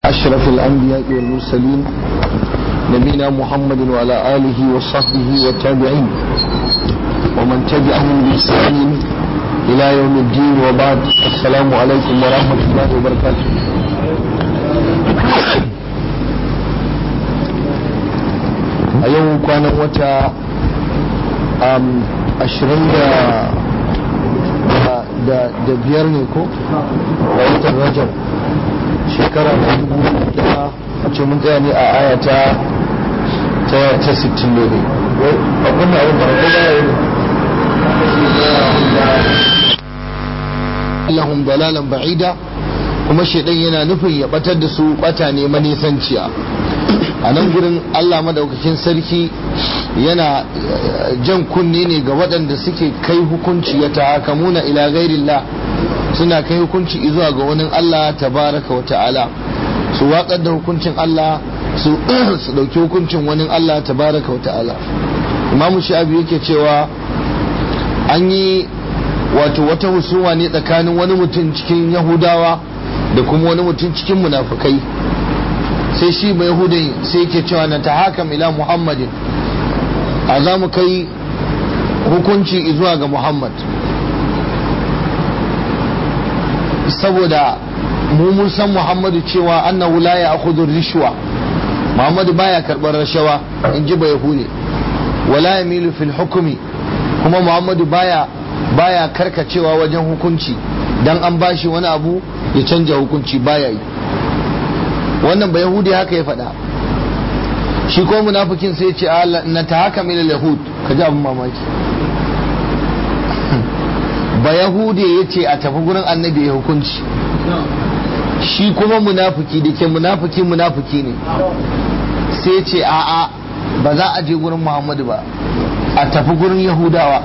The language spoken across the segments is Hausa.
أشرف الأنبياء والمرسلين نبينا محمد وعلى آله وصحبه والتابعين ومن تبعهم بإحسان إلى يوم الدين وبعد. السلام عليكم ورحمة الله وبركاته. اليوم كان وتا 20 da biyar ne ko a watan Rajab shekara ta 2000 ce mun tsaya ne a aya ta 60 ne wai abin da abin da lahum dalalan ba'ida, kuma shedan yana nufin ya batar da su bata ne manisanciya. A nan gurin Allah madaukakin sarki yana jan kunne ne ga waɗanda suke kai hukunci ya tahakamuna ila ghairillah, suna kai hukunci zuwa ga wani Allah tabaraka wa ta'ala, su watsar da hukuncin Allah su dauki hukuncin wani Allah tabaraka wa ta'ala. Imam Shafi yake cewa an yi wata husuma ne tsakanin wani mutum cikin Yahudawa da kuma wani mutum cikin munafikai. Sai shi bai Yahudai sai yake cewa na tahakam ila Muhammadin, a za mu kai hukunci zuwa ga Muhammad saboda mun san Muhammadu cewa annahu la ya'khudhu rishwa, Muhammadu baya karbar rashawa in ji bai Yahudi, wala yamilu fil hukmi, kuma Muhammadu baya karkacewa wajen hukunci dan an bashi wani abu ya canja hukunci baya yi. Wannan bai Yahudi haka ya faɗa. Shi ko munafikin sai ya ce Allah na tahakam ila yahud, kaji abin mamaki. Ba Yahudi ya ce a tafi gurin annabi ya hukunci, shi kuma munafiki da ke munafiki ne sai ce a'a ba za a je gurin Muhammadu ba, a tafi gurin Yahudawa.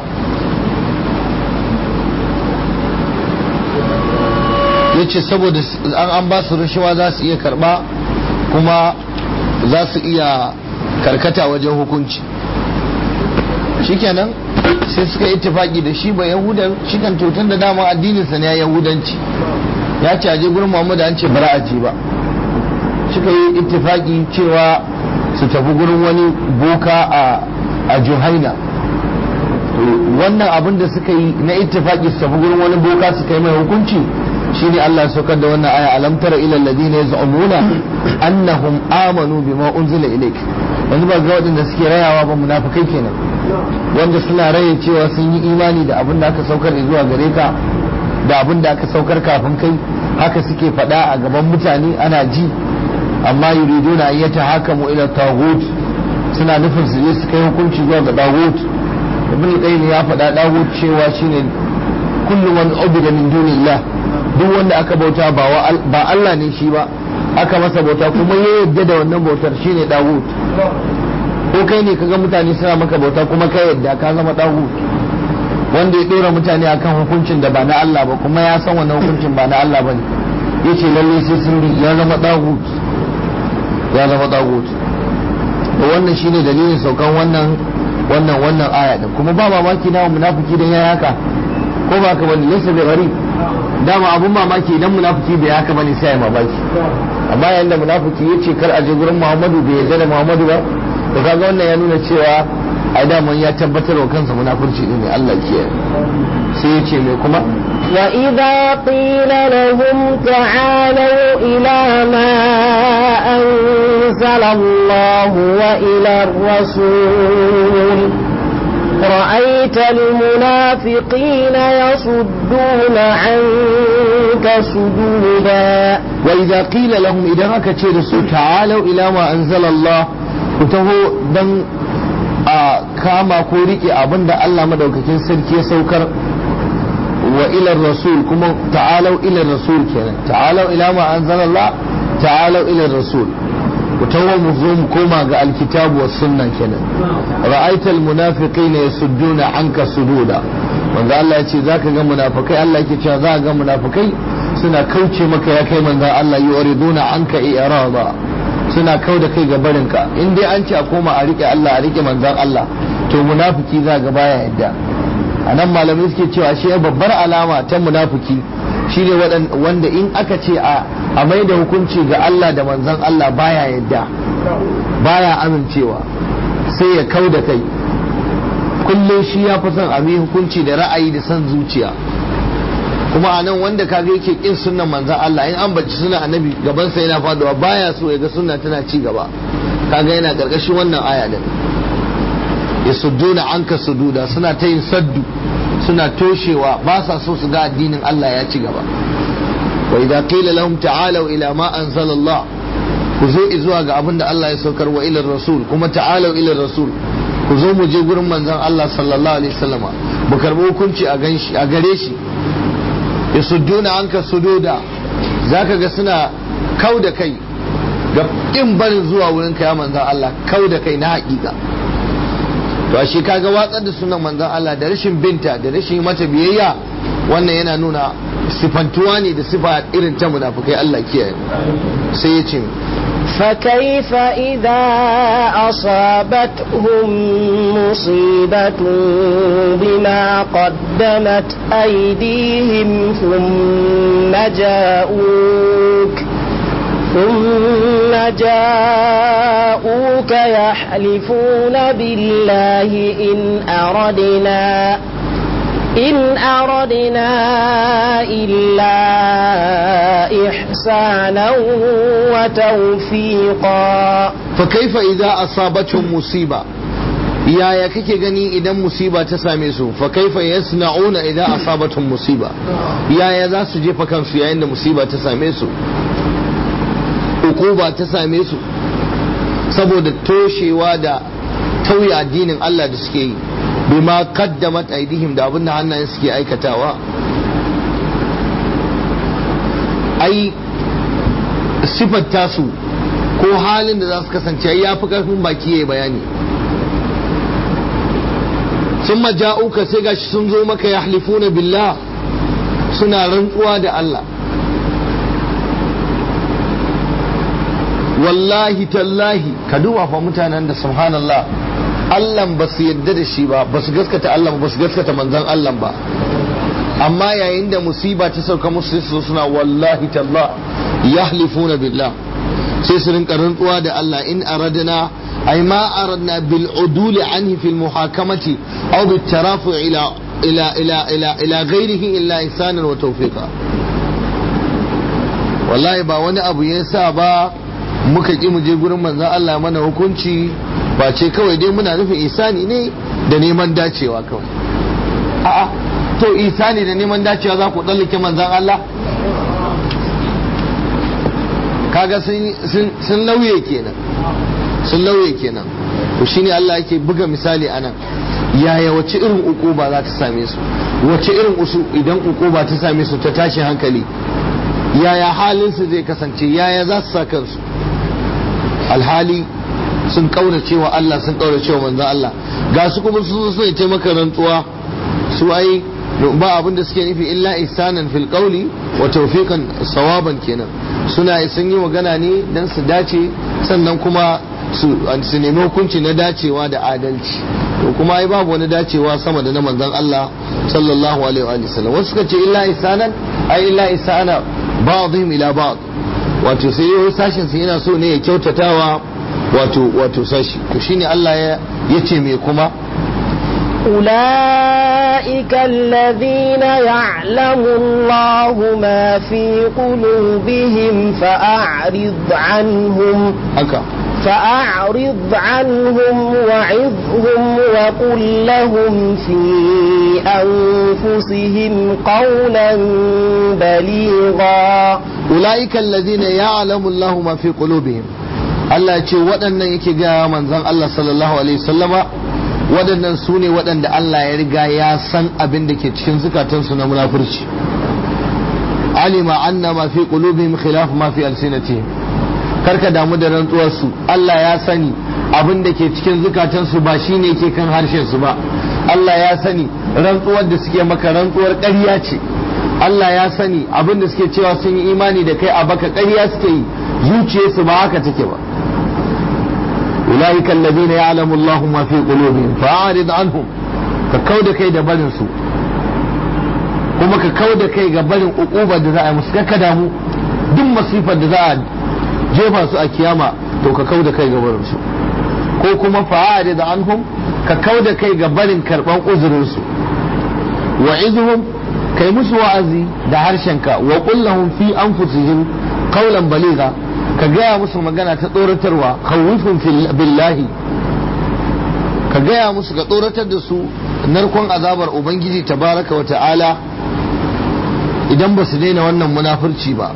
Ya ce saboda an ba su rashawa za su iya karba kuma za su iya karkata wajen hukunci. Shikenan sai suka yi ittifaki da shi ba Yahudan, shi kan tutun da dama addininsa ne ya Yahudanci, ya ce aje gurin Muhammadu, an ce bara a je ba. Suka yi ittifaki cewa su tafi gurin wani boka a Juhaina. Wannan abin da suka yi na ittifaki su tafi gurin wani boka su kai mai hukunci shine Allah saukar da wannan aya, alam tara ila alladhina yaz'umuna annahum amanu bima unzila ilayk. Yanzu ba ga wadanda suke rayawa ba munafikai kenan, wanda suna raye cewa sun yi imani da abin da aka saukar zuwa gare ka da abin da aka saukar kafin kai, haka suke faɗa a gaban mutane ana ji, amma yuriduna an yatahakamu ila taghut, suna nufin su je su kai hukunci zuwa ga taghut. Ibn Qayyim ya faɗa taghut cewa shine kullu man ubida min dunillah, duk wanda aka bauta ba Allah ne shi ba, aka masa bauta kuma ya yadda da wannan bautar shine taghut. Ko kai ne kaga mutane suna maka bauta kuma ka yadda, ka zama taghut. Wanda ya dora mutane akan hukuncin da ba na Allah ba kuma ya san wannan hukuncin ba na Allah bane, yace lalle sai sun bi, ya zama taghut, ya zama taghut. To wannan shine dalilin saukan wannan aya din. Kuma ba mamaki na munafiki dan yayi haka, ko ba ka bane, laysa bi gharib. Dama abun mamaki idan munafiki bai haka bane sai ya mamaki, amma yanda munafiki yace kar a je gurin Muhammadu bai yarda da Muhammadu ba, to kaga wannan ya nuna cewa ai daman ya tabbatar wa kansa munafurci ne. Allah ke sai yace me kuma, wa idza qila lahum ta'alu ila ma anzala Allah wa ila ar-rasul رأيت المنافقين يصدون عنك صدودا. وإذا قيل لهم إذا ما كتير تعالوا إلى ما أنزل الله، وتهو دن كما كوريك أبند الله مدوكتين سلكي سوكر، وإلى الرسول كما تعالوا إلى الرسول كنا، تعالوا إلى ما أنزل الله، تعالوا إلى الرسول، وتهو مظلوم كما قال الكتاب والسنة كنا. رأيت المنافقين يسدون عنك سدودا. wanda Allah ya ce za ka ga munafikai, Allah yake cewa za ka ga munafikai suna kauce maka ya kai manzo Allah, yuriduna anka i'rada, suna kau da kai ga barinka. In dai an ce a koma a rike Allah, a rike manzon Allah, to munafiki za ga baya yadda. Anan malamai suke cewa shi babbar alama ta munafiki shine wanda in aka ce a mai da hukunci ga Allah da manzon Allah baya yadda, baya amincewa, sai ya kau da kai. Kullum shi ya fi son a mai hukunci da ra'ayi da son zuciya. kuma a nan wanda kaga yake kin sunnan manzon Allah in an baci sunan annabi gaban sa yana faduwa baya so ya ga sunna tana ci gaba, kaga yana karkashin wannan aya din. Yasudduna anka sududa, suna ta yin saddu, suna toshewa, ba sa so su ga addinin Allah ya ci gaba. Wa idza qila lahum ta'alu ila ma anzala Allah, ku zo zuwa ga abin da Allah ya saukar, wa ila rasul, kuma ta'alu ila rasul, ku zo mu je gurin manzon Allah sallallahu alaihi wasallama mu karbi hukunci a gare shi. Yasudduna anka sududa, zaka ga suna kau da kai ga kin barin zuwa wurin ka ya manzon Allah, kau da kai na hakika. To ashe kaga watsar da sunan manzon Allah da rashin binta da rashin mata biyayya, wannan yana nuna sifantuwa ne da sifa irin ta munafikai. Allah kiyaye. Sai ya ce فكيف إذا أصابتهم مصيبة بما قدمت أيديهم ثم جاءوك يحلفون بالله إن أردنا إلا إحسانا وتوفيقا. فكيف إذا أصابتهم مصيبة، يا kake gani idan musiba ta same su? Fa kaifa yasna'una idan asabatuhum musiba, yaya za su jefa kansu yayin da musiba ta same su, ukuba ta same su saboda toshewa da tauye addinin Allah da suke yi, bima qaddamat aydihim, da abin da hannayen suke aikatawa. Ai sifar tasu ko halin da za su kasance ya fi karfin baki yayi bayani. Sun ja'uka, sai gashi sun zo maka yahlifuna billah, suna rantsuwa da Allah, wallahi tallahi. Ka duba fa mutanen da subhanallah Allah ba su yadda da shi ba, ba su gaskata Allah ba su gaskata manzon Allah ba, amma yayin da musiba ta sauka musu sai suna wallahi tallah yahlifuna billah, sai su rinka rantsuwa da Allah. In aradna ay ma aradna bil udul anhi fil muhakamati aw bit tarafu ila ghayrihi illa ihsanan wa tawfiqa. wallahi ba wani abu yasa ba muka ki mu je gurin manzon Allah mana hukunci, ba ce kawai dai muna nufin isani ne da neman dacewa kawai. A'a, to isani da neman dacewa za ku tsallake manzon Allah? Kaga sun lauye kenan, sun lauye kenan. To shine Allah yake buga misali anan, yaya wace irin ukuba za ta same su, wace irin idan ukuba ta same su ta tashi hankali, yaya halin su zai kasance, yaya za su sa kansu. Alhali sun kaurace wa Allah, sun kaurace wa manzon Allah, ga su kuma sun so ya taimaka rantsuwa, su ai ba abin da suke nufi illa ihsanan fil qawli wa tawfiqan sawaban kenan. Sun yi magana ne dan su dace, sannan kuma su nemi hukunci na dacewa da adalci. To kuma ai babu wani dacewa sama da na manzon Allah sallallahu alaihi wa sallam. Wasu suka ce illa ihsanan ai illa ihsana ba'dhum ila ba'd, wato sai yau sashin su yana so ne ya kyautatawa wato sashi. to shine Allah ya ce me kuma أولئك الذين يعلم الله ما في قلوبهم فأعرض عنهم وعظهم وقل لهم في أنفسهم قولا بليغا. أولئك الذين يعلم الله ما في قلوبهم. Allah ya ce waɗannan yake gaya manzon Allah sallallahu alaihi wasallama, waɗannan su ne waɗanda Allah ya riga ya san abin da ke cikin zukatansu na munafurci. Alima anna ma fi qulubihim khilaf ma fi alsinatihim. Karka damu da rantsuwarsu, Allah ya sani abin da ke cikin zukatansu ba shine yake kan harshen su ba. Allah ya sani rantsuwar da suke maka rantsuwar ƙarya ce. Allah ya sani abin da suke cewa sun yi imani da kai a baka ƙarya suke yi, zuciyarsu ba haka take ba. أولئك الذين يعلم الله ما في قلوبهم فأعرض عنهم، فكود كيد بلنسو kuma ka kau da kai ga barin uquba da za a yi musu ka damu duk masifar da za a jefa su a kiyama to ka kau da kai ga barin su ko kuma fa'ari da anhum ka kau da kai ga barin karban uzurin su wa izhum kai musu wa'azi da harshenka wa qul lahum fi anfusihim qawlan baligha ka gaya musu magana ta tsoratarwa khawifun billahi ka gaya musu ka tsoratar da su narkon azabar ubangiji tabaraka wa ta'ala idan ba su daina wannan munafurci ba.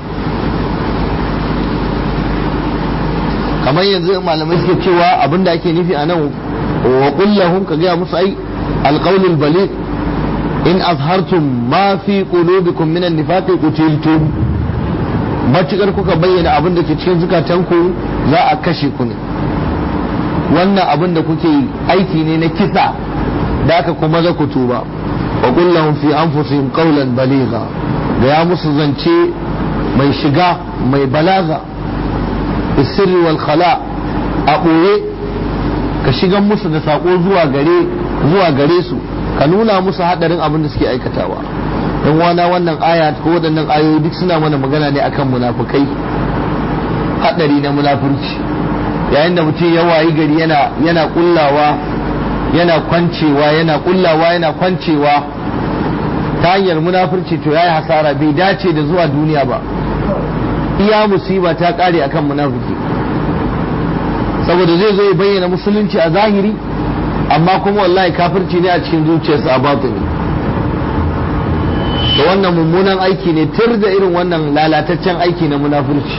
kamar yanzu malamai suke cewa abinda ake nufi a nan wa kullahum ka gaya musu ai alqaulul baligh in azhartum ma fi qulubikum min an-nifaqi qutiltum matukar kuka bayyana abin da ke cikin zukatanku za a kashe ku ne. wannan abin da kuke aiki ne na kisa da aka kuma za ku tuba. wa kullahum fi anfusihim qawlan baligha da ya musu zance mai shiga mai balaga isirri wal khala a ɓoye ka shigan musu da sako zuwa gare su ka nuna musu hadarin abin da suke aikatawa. dan wana wannan aya ko waɗannan ayoyi duk suna mana magana ne akan munafukai, hadari na munafurci. yayin da mutum ya wayi gari yana kullawa yana kwancewa yana kullawa yana kwancewa ta hanyar munafurci to yayi hasara, bai dace da zuwa duniya ba. iya musiba ta kare akan munafiki saboda zai zo ya bayyana musulunci a zahiri amma kuma wallahi kafirci ne a cikin zuciyarsa a batini. da wannan mummunan aiki ne, tir da irin wannan lalataccen aiki na munafurci.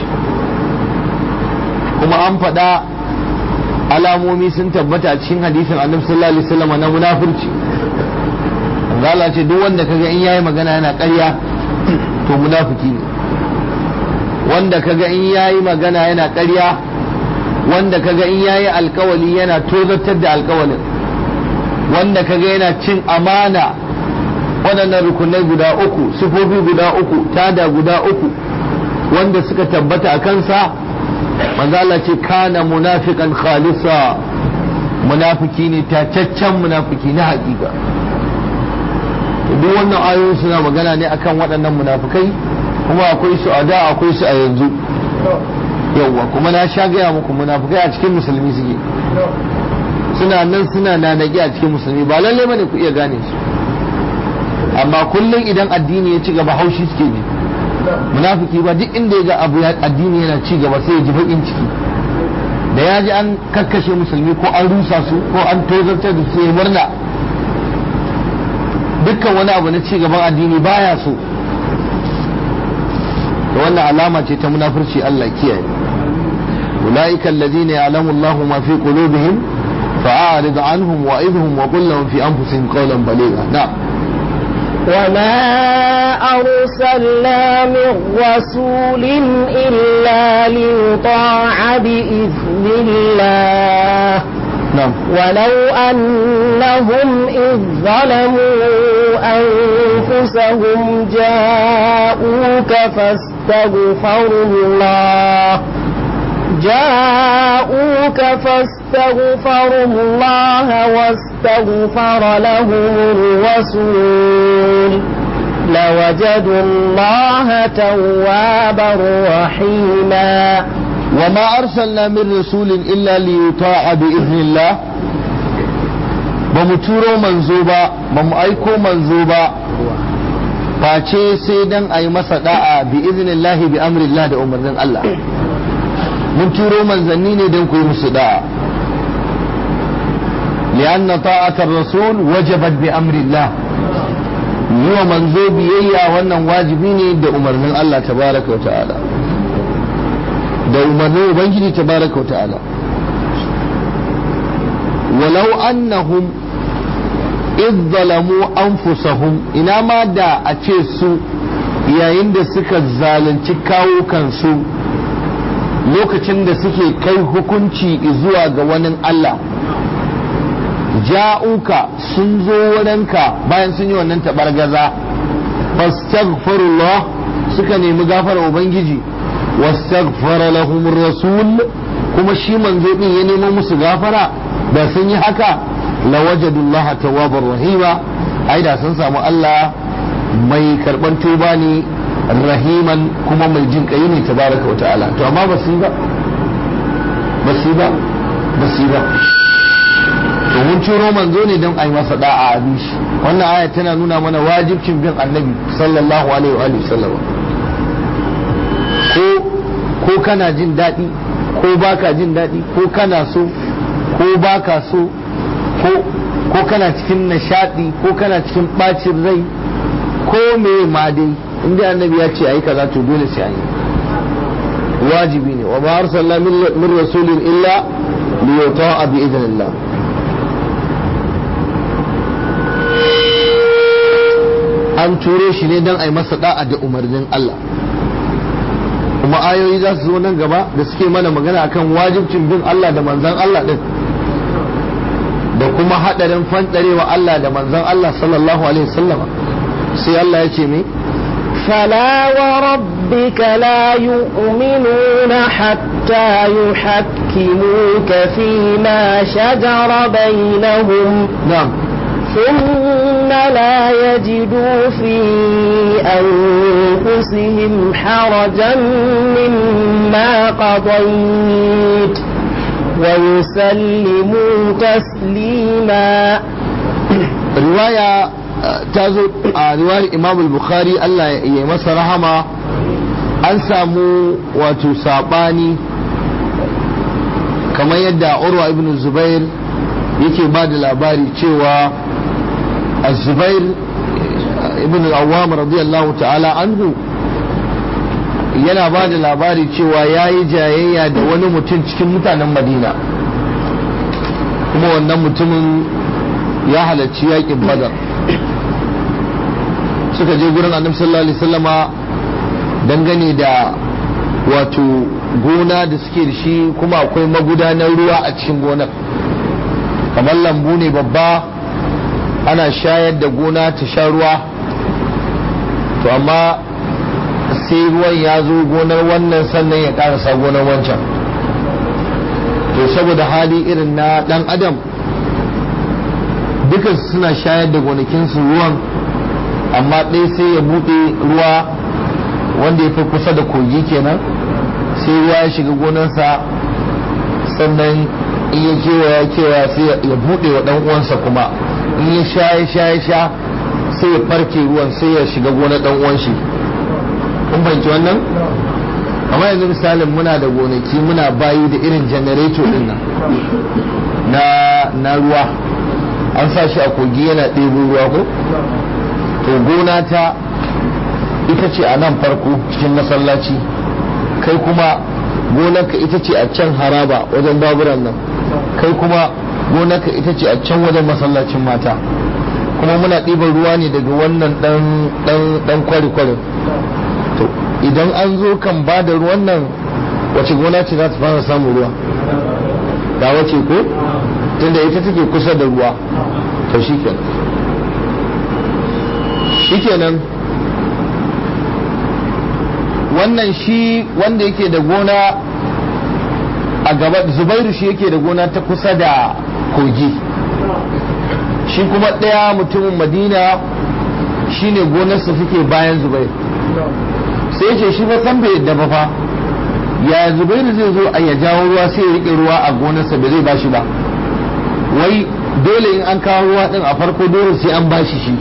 kuma an faɗa alamomi sun tabbata a cikin hadisin annabi sallallahu alaihi wasallam na munafurci. Allah ce duk wanda kaga in yayi magana yana ƙarya to munafiki ne. wanda kaga in yayi magana yana ƙarya, wanda kaga in yayi alkawali yana tozartar da alkawalin, wanda kaga yana cin amana. waɗannan rukunai guda uku, sifofi guda uku, tada guda uku wanda suka tabbata a kansa, manzo Allah ce kana munafiqan khalisa, munafiki ne tacaccen munafiki na hakika. duk wannan ayoyi suna magana ne akan waɗannan munafikai, kuma akwai su a da akwai su a yanzu. yawwa kuma na sha gaya muku munafikai a cikin musulmi suke, suna nan suna nanage a cikin musulmi, ba lalle bane ku iya gane su, amma kullum idan addini ya ci gaba haushi suke ne. munafiki ba duk inda ya ga abu addini yana ci gaba sai ya ji bakin ciki, da ya ji an kakkashe musulmi ko an rusa su ko an tozartar da su ya murna. dukkan wani abu na ci gaban addini baya so. da wannan alama ce ta munafurci, Allah kiyaye. ulaika alladhina ya'lamu Allahu ma fi qulubihim fa'arid anhum wa'idhum wa qul lahum fi anfusihim qawlan baligha. na'am. وما أرسلنا من رسول إلا ليطاع بإذن الله. نعم. ولو أنهم إذ ظلموا أنفسهم جاءوك فاستغفروا الله واستغفر لهم الرسول لوجدوا الله توابا رحيما. وما أرسلنا من رسول إلا ليطاع بإذن الله. بمتورو منزوبا بمأيكو منزوبا face sai dan a yi masa da'a bi iznillahi bi amrillah da umarnin Allah. mun turo manzanni ne don ku yi musu da'a, li'anna ta'atar rasul wajabat bi amrillah. yi wa manzo biyayya wannan wajibi ne da umarnin Allah tabaraka wa ta'ala, da umarnin ubangiji tabaraka wa ta'ala. walau annahum idh zalamu anfusahum, ina ma da a ce su yayin da suka zalunci kawo kansu lokacin da suke kai hukunci zuwa ga wani Allah, ja'uka sun zo wurinka bayan sun yi wannan tabargaza, fastaghfirullah suka nemi gafara ubangiji, wastaghfara lahum rasul kuma shi manzo din ya nemo musu gafara, da sun yi haka lawajadullaha tawwabar rahima, ai da sun samu Allah mai karban tuba ne rahiman kuma mai jin kai ne tabaraka wa ta'ala. To amma ba su yi ba to mun ciro manzo ne don a yi masa da'a a bi shi. wannan aya tana nuna mana wajibcin bin annabi sallallahu alaihi wa sallam. ko kana jin daɗi ko baka jin daɗi, ko kana so ko baka so, ko kana cikin nishadi ko kana cikin bacin rai, ko me ma dai inda annabi ya ce ayi kaza to dole sai ayi, wajibi ne. wa ma arsalna min rasulin illa liyuta'a bi idnillah. an turo shi ne don a yi masa da'a da umarnin Allah. kuma ayoyi za su zo nan gaba da suke mana magana akan wajibcin bin Allah da manzan Allah din, da kuma hadarin fantarewa Allah da manzan Allah sallallahu alaihi wasallam. sai Allah ya ce me فلا وربك لا يؤمنون حتى يحكموك فيما شجر بينهم. نعم. ثم لا يجدوا في أنفسهم حرجا مما قضيت ويسلموا تسليما. رواية تازو رواية إمام البخاري الله يمسى رحمه an samu wato sabani kamar yadda Urwa ibn Zubair yake ba da labari cewa الزبير ابن العوام رضي الله تعالى عنه yana ba da labari cewa ya yi jayayya da wani mutum cikin mutanen Madina, kuma wannan mutumin ya halarci yaƙin Badar. suka je gurin Annabi sallallahu alaihi wasallama dangane da wato gona da suke da shi, kuma akwai magudanar ruwa a cikin gonar, kamar lambu ne babba ana shayar da gona ta sha ruwa. to amma sai ruwan ya zo gonar wannan sannan ya karasa gonar wancan. to saboda hali irin na dan adam duka suna shayar da gonakinsu ruwan, amma ɗaya sai ya buɗe ruwa wanda ya fi kusa da kogi kenan, sai ruwa ya shiga gonarsa, sannan in ya kewaya sai ya buɗe wa ɗan uwansa kuma, in ya sha sai ya farke ruwan sai ya shiga gonar ɗan uwan shi. kun fahimci wannan? amma yanzu misalin muna da gonaki muna bayi da irin janareto din nan na ruwa, an sa shi a kogi yana ɗebo ruwa ko? to gona ta ita ce a nan farko cikin masallaci, kai kuma gonarka ita ce a can haraba wajen baburan nan, kai kuma gonarka ita ce a can wajen masallacin mata, kuma muna ɗiban ruwa ne daga wannan ɗan kwari-kwarin. to idan an zo kan ba da ruwan nan, wace gona ce za ta fara samun ruwa? ga wace ko? tunda ita take kusa da ruwa. to shikenan wannan shi wanda yake da gona a gaba, Zubairu shi yake da gona ta kusa da kogi, shi kuma ɗaya mutumin Madina shine gonarsa suke bayan Zubairu. sai ce shi ba san bai yadda ba fa, ya Zubairu zai zo a ya jawo ruwa sai ya rike ruwa a gonarsa ba zai bashi ba, wai dole in an kawo ruwa din a farko dole sai an bashi shi.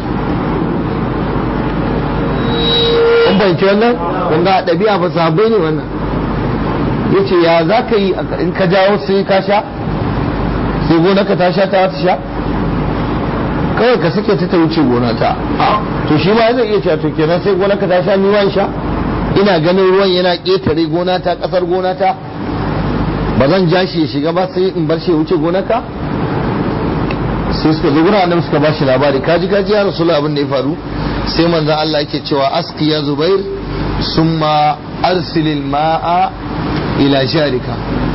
kun bayanci wannan? kun ga ɗabi'a ba sahabbai ne wannan. yace ya za ka yi in ka jawo sai ka sha, sai gonarka ta sha ta sha, kawai ka sake ta wuce gonata. to shi ma zai iya cewa to kenan sai gonarka ta sha ni ruwan sha, ina ganin ruwan yana ƙetare gonata, ƙasar gonata, ba zan ja shi ya shiga ba sai in bar shi ya wuce gonarka? sai suka zo gurin annabi suka bashi labari, kaji ya rasulullah abin da ya faru. sai manzon Allah yake cewa aski ya Zubair summa arsilil ma'a ila jarika.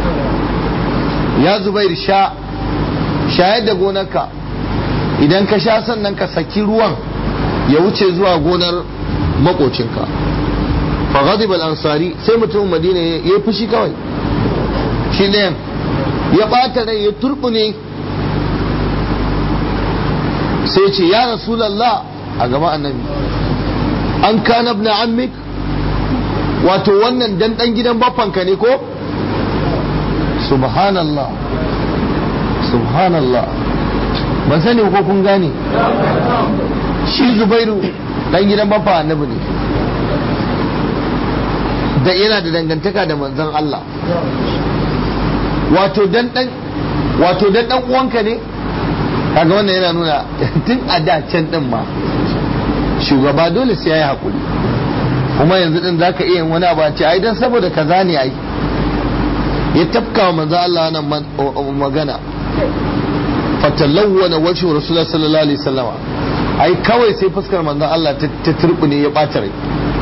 ya Zubair shayar da gonarka, idan ka sha sannan ka saki ruwan ya wuce zuwa gonar makocinka. fa ghadiba al-ansari, sai mutumin Madina ya fushi kawai, shi ne ya bata rai ya turbune, sai ce ya Rasulullah a gaba annabi, an kana ibn ammik, wato wannan dan gidan baffanka ne ko? Subhanallah, subhanallah, ban sani ko kun gane. Shi Zubairu dan gidan baffa annabi ne, da yana da dangantaka da manzon Allah. Wato dan uwanka ne, kaga wannan yana nuna tun a da can din ma shugaba dole sai yayi hakuri, kuma yanzu din zaka iya wani abu a ce ai dan saboda kaza ne ai. Ya tafka wa manzo Allah nan magana, fatalawwana wajhu rasulullah sallallahu alaihi wasallam, ai kawai sai fuskar manzo Allah ta turbune ya bata rai.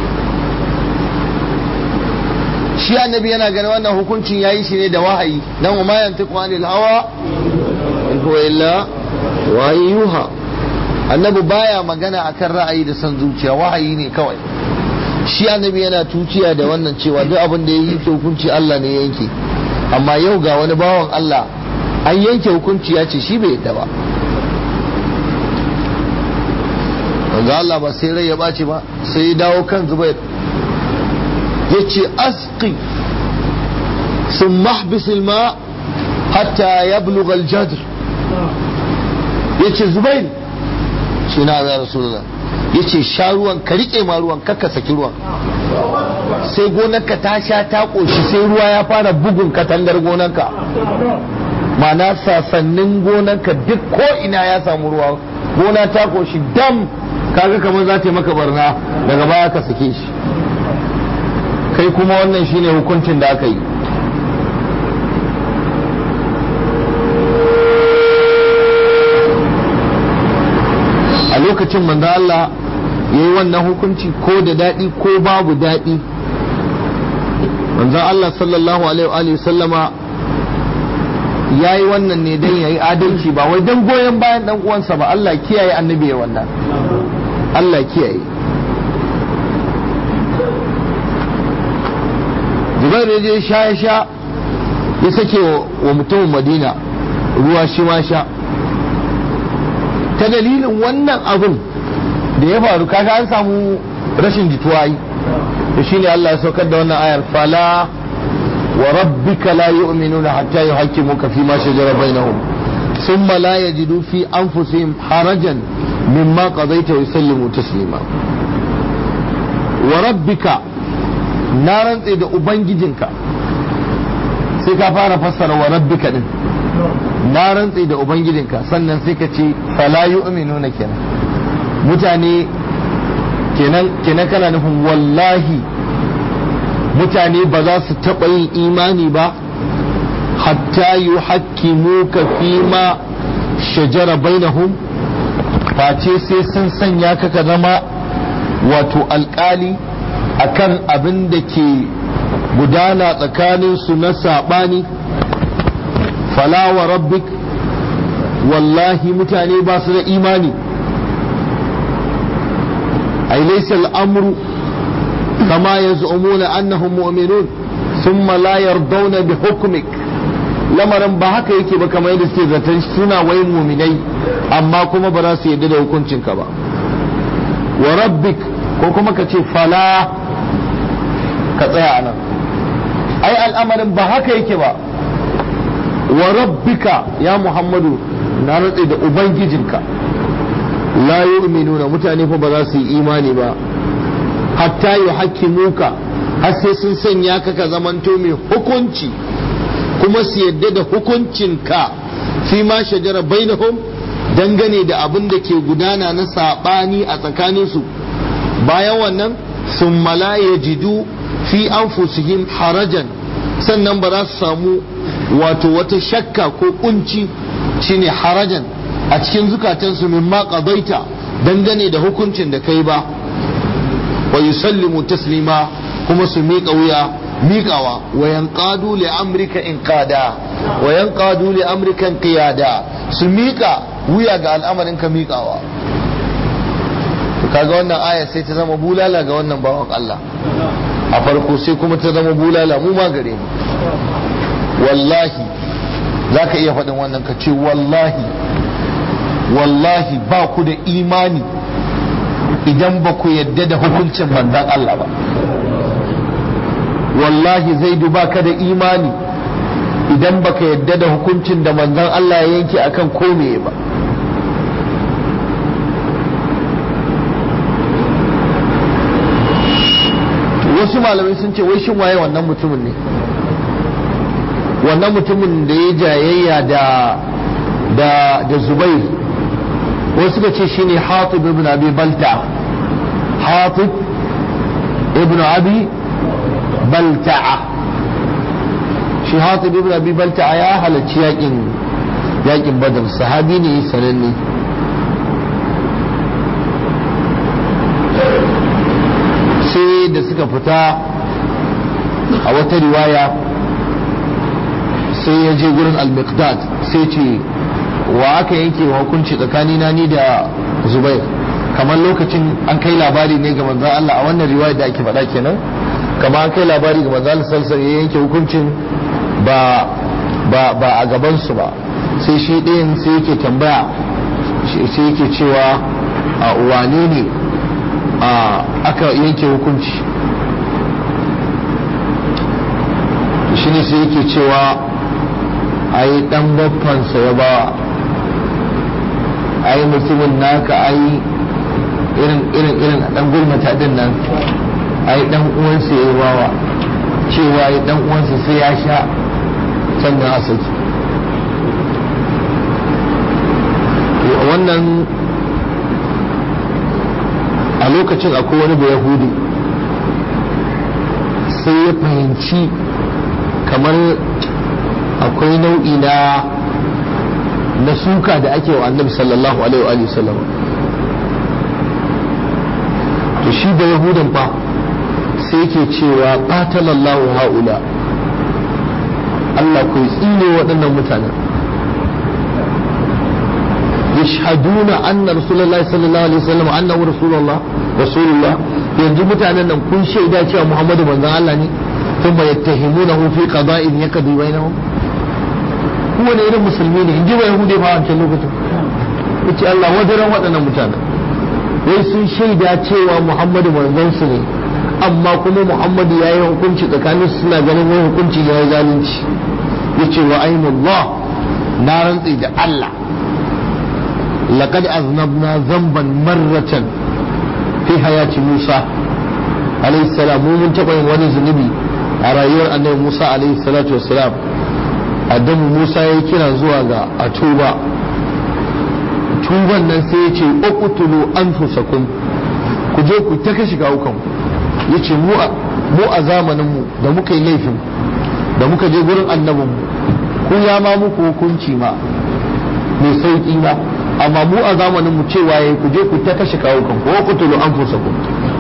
Shi annabi yana ganin wannan hukuncin yayi shi ne da wahayi, dan wa ma yantiqu anil hawa in huwa illa wahyuha. Annabi baya magana akan ra'ayi da san zuciya, wahayi ne kawai. Shi annabi yana tuciya da wannan cewa duk abin da yayi hukunci Allah ne yanke. Amma yau ga wani bawan Allah an yanke hukunci ya ce shi bai yadda ba. Ga Allah ba sai rai ya ɓaci ba, sai ya dawo kan Zubair ya ce asqi sun mahbisil ma hatta ya buluga aljadr. Ya ce Zubair, shi na ya Rasulullah, ya ce sha ruwan, ka riƙe ma ruwan, kakka saki ruwan sai gonarka ta sha ta ƙoshi, sai ruwa ya fara bugun katangar gonarka, ma'ana sasannin gonarka duk ko ina ya samu ruwa, gona ta ƙoshi dam, kaga kamar za ta yi maka barna, daga baya ka sake shi. Kai kuma wannan shine hukuncin da aka yi. A lokacin manzo Allah ya yi wannan hukunci ko da daɗi ko babu daɗi, manzon Allah sallallahu alaihi wa sallama ya yi wannan ne don ya yi adalci, ba wai don goyon bayan ɗan uwansa ba. Allah kiyaye annabi ya wannan, Allah kiyaye. Zubair ya je sha ya sake wa mutumin Madina ruwa shi ma sha. Ta dalilin wannan abin da ya faru, kaga an samu rashin jituwa yi, da shine Allah ya saukar da wannan ayar, fala wa rabbika la yu'minuna hatta yuhaqqimuka fi ma shajara bainahum thumma la yajidu fi anfusihim harajan mimma qadaita wa yusallimu taslima. Wa rabbika, na rantse da ubangijinka, sai ka fara fassara wa rabbika din, na rantse da ubangijinka, sannan sai ka ce fala yu'minuna kenan. Mutane kenan kana nufin wallahi mutane ba za su taɓa yin imani ba hatta yuhaqqimuka fi ma shajara bainahum, face sai sun sanya ka ka zama wato alƙali akan abin da ke gudana tsakanin su na saɓani. Fala wa rabbik, wallahi mutane ba su da imani. أي ليس الأمر كما يزعمون أنهم مؤمنون ثم لا يرضون بحكمك. lamarin ba haka yake ba kamar yadda suke zaton suna wai muminai amma kuma ba za su yadda da hukuncinka ba. Wa rabbik, ko kuma ka ce fala, ka tsaya anan, ai al'amarin ba haka yake ba. Wa rabbika ya Muhammadu, na rantse da ubangijinka, la yu'minuna, mutane fa ba za su yi imani ba hatta yuhaqqimuka, har sai sun sanya ka ka zamanto mai hukunci, kuma su yadda da hukuncinka fi ma shajara bainahum, dangane da abin da ke gudana na sabani a tsakaninsu. Bayan wannan, summa la yajidu fi anfusihim harajan, sannan ba za su samu wato wata shakka ko kunci, shine harajan, a cikin zukatansu mimma qadaita, dangane da hukuncin da kai ba. Wa yusallimu taslima, kuma su miƙa wuya miƙawa. Wa yanqadu li amrika inqada, wa yanqadu li amrika inqiyada, su miƙa wuya ga al'amarin ka miƙawa. Kaga wannan aya sai ta zama bulala ga wannan bawan Allah a farko, sai kuma ta zama bulala mu ma gare mu. Wallahi zaka iya faɗin wannan, ka ce wallahi wallahi ba ku da imani idan ba ku yadda da hukuncin manzon Allah ba. Wallahi Zaidu baka da imani idan baka yadda da hukuncin da manzon Allah ya yanke akan kome ba. Wasu malamai sun ce wai shin waye wannan mutumin ne, wannan mutumin da ya jayayya da Zubair. wasu suka ce shine Hatib ibn Abi Balta'a. Hatib ibn Abi Balta'a, shi Hatib ibn Abi Balta'a ya halarci yakin Badr, sahabi ne sananne. sai da suka fita a wata riwaya sai ya je gurin al-Miqdad sai ce wa aka yanke hukunci tsakanina ni da Zubair, kamar lokacin an kai labari ne ga manzon Allah a wannan riwaya da ake faɗa kenan, kamar an kai labari ga manzon Allah sallallahu alaihi ya yanke hukuncin ba a gaban su ba. sai shi ɗayan sai yake tambaya, sai yake cewa a wane ne aka yanke hukunci, shi ne sai yake cewa ai dan baffansa ya ba, ai mutumin naka ai irin dan gulmata din nan, ai dan uwansa ya bawa, cewa ai dan uwansa sai ya sha sannan a saki. wannan a lokacin akwai wani bayahudi sai ya fahimci kamar akwai nau'i na suka da ake wa annabi sallallahu alaihi wa sallam. to shi bayahudan fa sai yake cewa qatalallahu haula, Allah ku tsine waɗannan mutanen. يشهدون أن رسول الله صلى الله عليه وسلم أنه رسول الله yanzu mutanen nan kun shaida cewa Muhammadu manzon Allah ne, thumma yattahimunahu fi qada'in yakdi bainahum. kowane irin musulmi ne in ji Yahude fa a wancan lokacin, yace Allah wadaran waɗannan mutanen wai sun shaida cewa Muhammadu manzon su ne, amma kuma Muhammadu ya yi hukunci tsakanin suna ganin wani hukunci ya yi zalunci. yace wa aimullah, na rantsi da Allah, لقد أذنبنا ذنبا مرة في حياة موسى عليه السلام. من تبين وني ذنبي أرايور أن موسى عليه الصلاة والسلام أدم موسى يكنا زواغا أتوبا tuban nan sai yace uqtulu anfusakum, ku je ku ta kashe kawukan. yace mu a zamanin mu da muka yi laifin da muka je gurin annabin mu, ku ya ma muku hukunci ma mai sauki ba, amma mu a zamanin mu cewa yayi ku je ku ta kashe kawukan ku, wa qutulu anfusakum.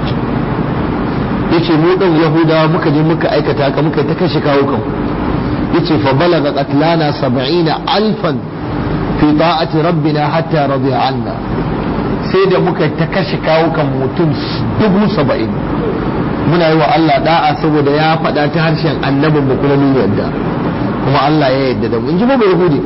yace mu dan yahudawa muka je muka aikata haka, muka ta kashe kawukan. yace fa balaga qatlana 70,000 fi ta'ati rabbina hatta radiya anna, sai da muka ta kashe kawukan mutum 70,000 muna yi wa Allah da'a saboda ya faɗa ta harshen annabin mu kuma mun yarda, kuma Allah ya yarda da mu. in ji ba yahudi.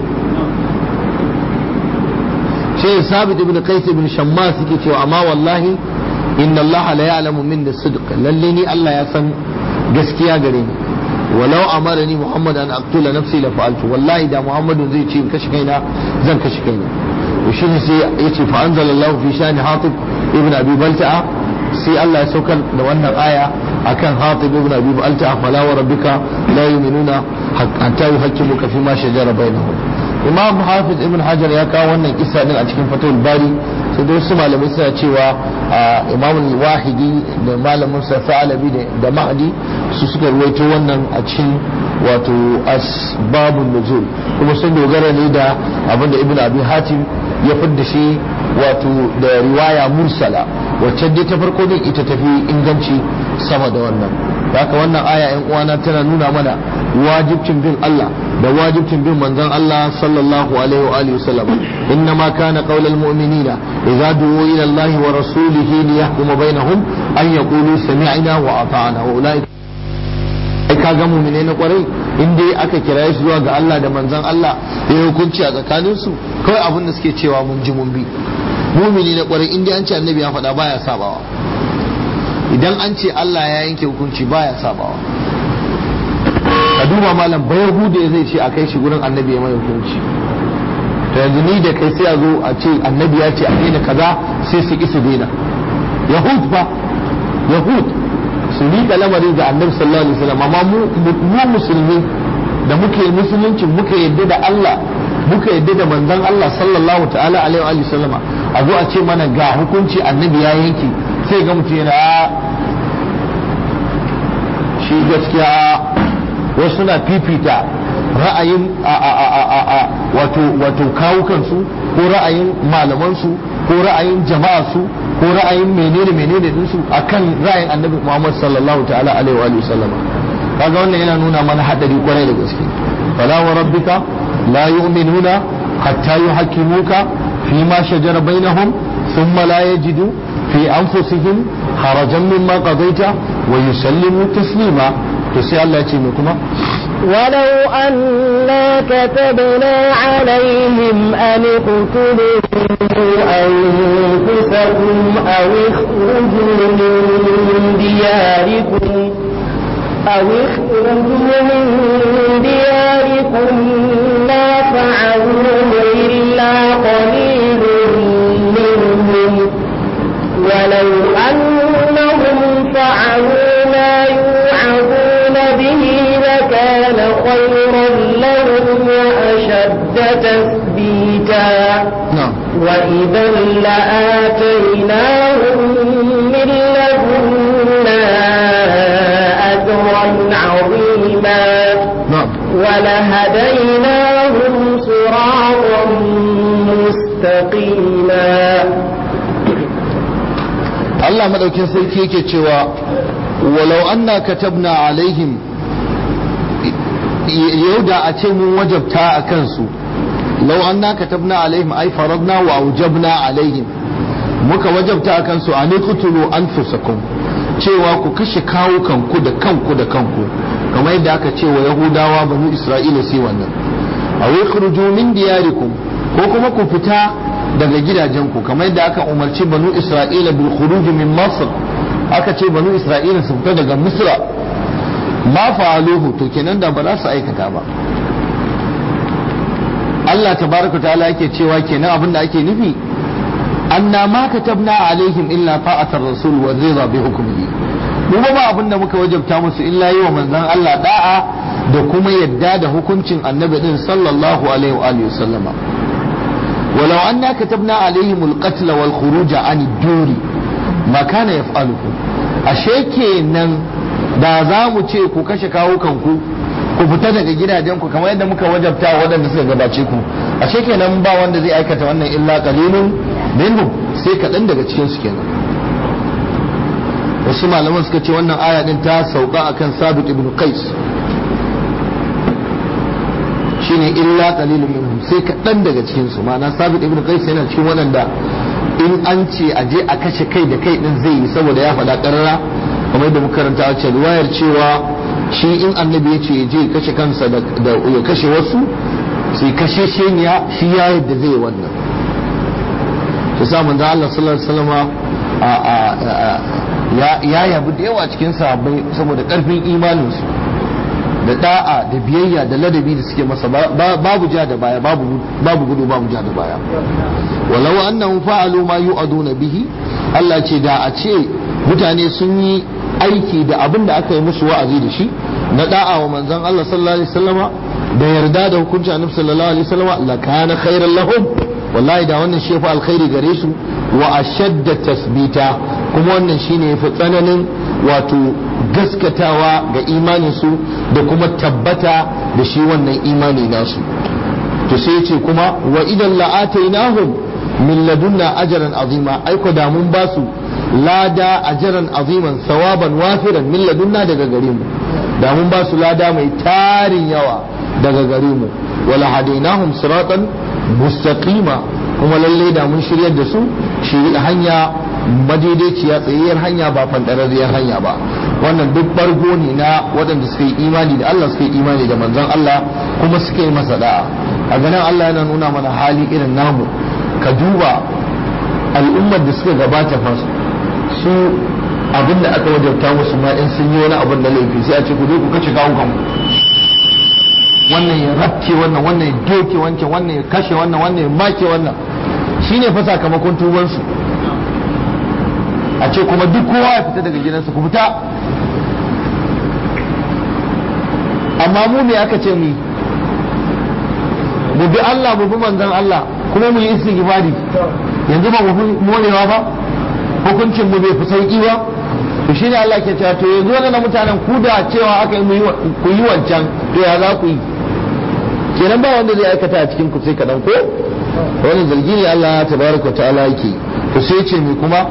sai Sabit ibn Qais ibn Shammas yake cewa amma wallahi inna Allah la ya'lamu minni sidq, lalle ni Allah ya san gaskiya gare ni. walau amarani Muhammad an aqtula nafsi la fa'altu, wallahi da Muhammadu zai ce in kashe kaina zan kashe kaina. to shine sai yace fa anzalallahu fi shani Hatib ibn Abi Balta'a, sai Allah ya saukar da wannan aya akan Hatib ibn Abi Balta'a, fala wa rabbika la yu'minuna hatta yuhaqqimuka fi ma shajara bainahum. Imam Hafiz ibn Hajar ya kawo wannan kisa din a cikin Fathul Bari, sai da wasu malamai suna cewa Imam al-Wahidi da malamin sa Sa'alabi da Mahdi su suka ruwaito wannan a cikin wato asbabun nuzul, kuma sun dogara ne da abinda Ibn Abi Hatim ya fidda shi wato da riwaya mursala, wacce dai ta farko din ita tafi inganci sama da wannan. haka wannan aya yan uwana tana nuna mana wajibcin bin Allah da wajibcin bin manzon Allah sallallahu alaihi wa alihi wasallam. innama kana qaulal mu'minina idza du'u ila Allah wa rasulihi liyahkuma bainahum an yaqulu sami'na wa ata'na wa ulai ka ga mu'mine na kwarai in dai aka kira su zuwa ga Allah da manzon Allah ya hukunci a tsakanin su, kawai abin da suke cewa mun ji mun bi. mumini na kwarai inda an ce annabi ya faɗa baya sabawa, idan an ce Allah ya yanke hukunci baya sabawa. a duba malam ba yahude zai ce a kai shi gurin annabi ya mai hukunci, to yanzu ni da kai sai a zo a ce annabi ya ce a daina kaza sai su ki su daina. Yahud ba, Yahud su miƙa lamari ga annabi sallallahu alaihi wasallam, amma mu musulmi da muke musulunci muka yadda da Allah, muka yadda da manzon Allah sallallahu ta'ala alaihi wa sallama, a zo a ce mana ga hukunci annabi ya yanke, sai ga mutum yana shi gaskiya wasu suna fifita ra'ayin wato kawukansu ko ra'ayin malamansu ko ra'ayin jama'arsu ko ra'ayin menene dinsu akan ra'ayin annabi Muhammad sallallahu ta'ala alaihi wa sallama. kaga wannan yana nuna mana hadari kwarai da gaske. fala wa rabbika la yu'minuna hatta yuhakkimuka fi ma shajara bainahum thumma la yajidu fi anfusihim harajan mimma qadaita wa yusallimu taslima. to sai Allah ya ce me kuma ولو أنا كتبنا عليهم أن اقتلوا أنفسكم أو اخرجوا من دياركم ما فعلوه إلا قليل منهم ولو أنهم فعلوا ما يوعظون به لكان خيرا لهم وأشد تثبيتا وإذا لآتيناهم من لدنا أجرا عظيما ولهديناهم صراطا مستقيما. Allah madaukin sarki yake cewa walau anna katabna alaihim, yau da a ce mun wajabta a kansu, lau anna katabna alaihim ai faradna wa aujabna alaihim, muka wajabta a kansu an qutulu anfusakum, cewa ku kashe kawukanku da kanku da kanku, kamar yadda aka ce wa yahudawa banu isra'ila sai wannan. aw yakhruju min diyarikum, ko kuma ku fita daga gidajenku, kamar yadda aka umarci banu isra'ila bil khuruj min masr, aka ce banu isra'ila su fita daga misra. ma fa'aluhu, to kenan da ba za su aikata ba. Allah tabaraka ta'ala yake cewa kenan abin da ake nufi anna ma katabna alaihim illa ta'atar rasul wa ridha bi hukmihi, mu ba abin da muka wajabta musu illa yi wa manzon Allah da'a da kuma yadda da hukuncin annabi din sallallahu alaihi wa alihi wasallama. ولو أننا كتبنا عليهم القتل والخروج عن الدور ما كان يفعله. أشيكي نن da za mu ce ku kashe kawo kanku ku fita daga gidajenku kamar yadda muka wajabta waɗanda suka gabace ku, ashe kenan ba wanda zai aikata wannan illa qalilun minhum, sai kaɗan daga cikin su kenan. wasu malaman suka ce wannan aya din ta sauka akan Sabit ibn Qais, shine illa qalilun minhum, sai kaɗan daga cikin su. ma'ana Sabit ibn Qais yana cikin waɗanda in an ce a je a kashe kai da kai din zai yi, saboda ya faɗa ƙarara kamar da muka karanta a cikin riwayar cewa shi in annabi ya ce je kashe kansa da ya kashe wasu sai kashe sheniya, shi ya yadda zai wannan. to sa manzo Allah sallallahu alaihi wasallama ya yabi da yawa cikin sahabbai saboda karfin imaninsu da da'a da biyayya da ladabi da suke masa, babu ja da baya, babu gudu babu ja da baya. walau annahum fa'alu ma yu'aduna bihi, Allah ce da a ce mutane sun yi aiki da abin da aka yi musu wa'azi da shi na da'a wa manzon Allah sallallahu alaihi wasallama da yarda da hukunci annabi sallallahu alaihi wasallama, la kana khairan lahum, wallahi da wannan shi fa alkhairi gare su, wa ashadda tasbita, kuma wannan shine yafi tsananin wato gaskatawa ga imanin su da kuma tabbata da shi wannan imani nasu. to sai yace kuma wa idan la'atainahum min ladunna ajran azima, aiko da mun ba su lada ajran aziman sawaban wafiran min ladunna daga gare mu, da mun ba su lada mai tarin yawa daga gare mu. wala hadainahum siratan mustaqima, kuma lalle da mun shiryar da su shi hanya madaidaiciya, tsayayyar hanya ba fandararriyar hanya ba. wannan duk bargo ne na waɗanda suka yi imani da Allah, suka yi imani da manzon Allah, kuma suka yi masa da'a. a ganin Allah yana nuna mana hali irin namu. ka duba al'ummar da suka gabata fa su abin da aka wajabta musu ma in sun yi wani abin da laifi sai a ce ku je ku kace kawo kanku, wannan ya rabce wannan ya doke wancan, wannan ya kashe wannan ya make wannan, shine fa sakamakon tubansu. a ce kuma duk kowa ya fita daga gidansa, ku fita. amma mu me aka ce mu bi Allah mu bi manzon Allah kuma mu yi istighfari, yanzu ba mu morewa ba, hukuncin mu bai fi sauki ba. to shine Allah ke cewa to yanzu wannan mutanen ku da cewa aka yi ku yi wancan, to ya za ku yi kenan? ba wanda zai aikata a cikin ku sai kadan ko wannan zargi ne Allah tabaraka wa ta'ala yake. to sai ce me kuma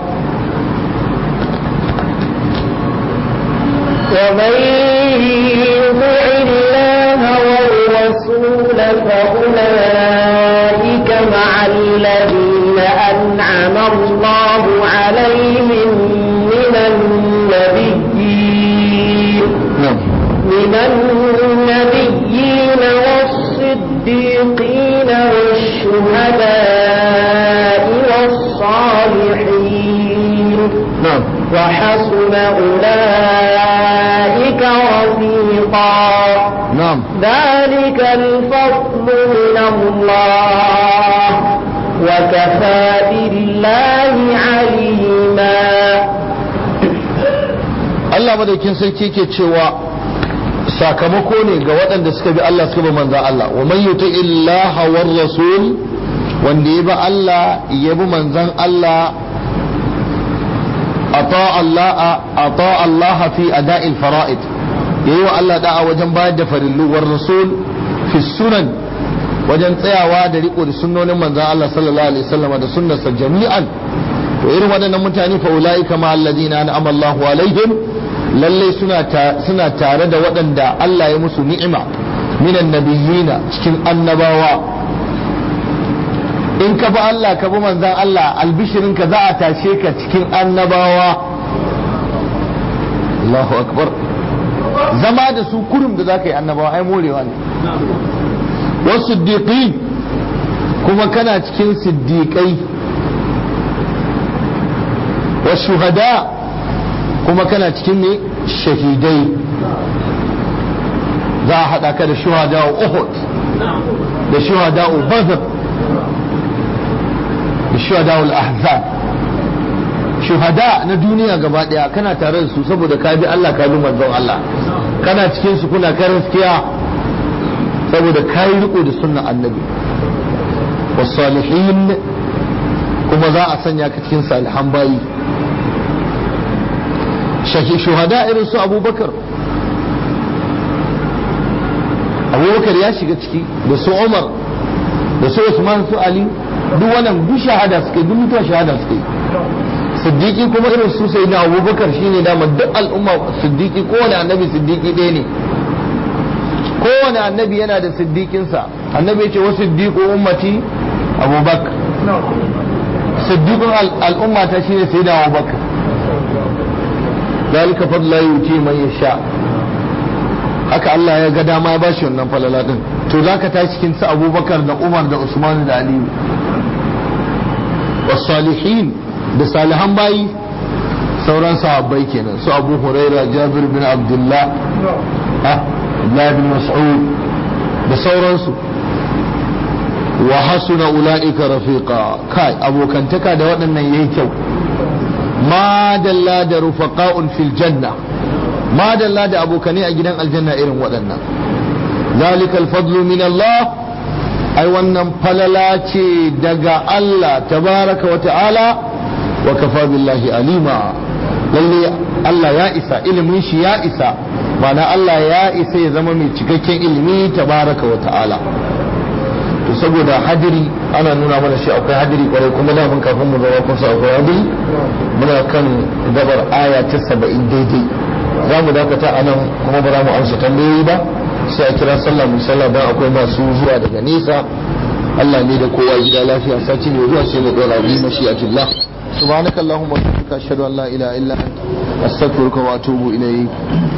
ومن يطع الله والرسول فأولئك مع الذين أنعم الله عليهم من النبيين والصديقين والشهداء والصالحين وحسن أولئك رفيقا. ذلك الفضل من الله وكفى بالله عليما. Allah madaukin sarki ke cewa sakamako ne ga waɗanda suka bi Allah suka bi manzan Allah. wa man yuti illaha war rasul, wanda ya bi Allah ya bi manzan Allah, ata Allah fi ada'il fara'id, yayi wa Allah da'a wajen bayar da farillu, war rasul fi sunan, wajen tsayawa da riko da sunnonin manzan Allah sallallahu alaihi wasallam da sunnarsa jami'an. to irin waɗannan mutane fa ulaika ma alladhina an'ama Allahu alaihim, lalle suna tare da waɗanda Allah ya musu ni'ima minan nabiyina, cikin annabawa. in ka bi Allah ka bi manzan Allah, albishirin ka za a tashe ka cikin annabawa. Allahu akbar. zama da su kurum da za ka yi annabawa ai morewa ne. wasu siddiqin, kuma kana cikin siddiqai. wasu shuhada, kuma kana cikin ne shahidai. za a haɗa ka da shuhada Uhud, da shuhada Badr, da shuhada al-Ahzab. shuhada na duniya gaba daya kana tare da su saboda ka bi Allah ka bi manzon Allah, kana cikin su kuna gaskiya saboda kai riko da sunnan annabi. was-salihin, kuma za a sanya ka cikin salihan bayi. shuhada irin su Abubakar ya shiga ciki, da su Umar, da su Usman, su Ali, duk wannan duk shahada suke, duk mutuwa shahada suke. siddiqi kuma irin su sai na Abubakar shine dama duk al'umma siddiqi, kowane annabi siddiqi ɗaya ne. kowane annabi yana da siddiqinsa. annabi yace wa siddiqu ummati Abubakar, siddiqun al'umma ta shine sai da Abubakar. zalika fadla yuti man yasha, haka Allah ya ga dama ya bashi wannan falala din. to zaka tashi cikin su Abubakar da Umar da Usman da Ali. was-salihin, da salihan bayi sauran sahabbai kenan, su Abu Huraira, Jabir bin Abdullah, Abdullah bin Mas'ud da sauransu. wa hasuna ulaika rafiqa, kai abokantaka da waɗannan yayi kyau. ma dalla da rufaqa'un fil janna, ma dalla da abokane a gidan aljanna irin waɗannan. zalika al-fadlu min Allah, ai wannan falala ce daga Allah tabaraka wa ta'ala. wa kafa billahi alima, lalle Allah ya isa, ilimin shi ya isa, ma'ana Allah ya isa ya zama mai cikakken ilimi tabaraka wa ta'ala. to saboda hadiri ana nuna mana shi akwai hadiri kwarai, kuma da mun kafin mu zama kusa akwai hadiri, muna kan gabar aya ta 70 daidai. za mu dakata a nan kuma ba za mu amsa tambayoyi ba, sai a kira sallah mu sallah don akwai masu zuwa daga nesa. Allah ne da kowa gida lafiya, sati ne zuwa sai mu dora bi mashi'atullah. subhanakallahumma wa bihamdika ashhadu an la ilaha illa anta astaghfiruka wa atubu ilayk.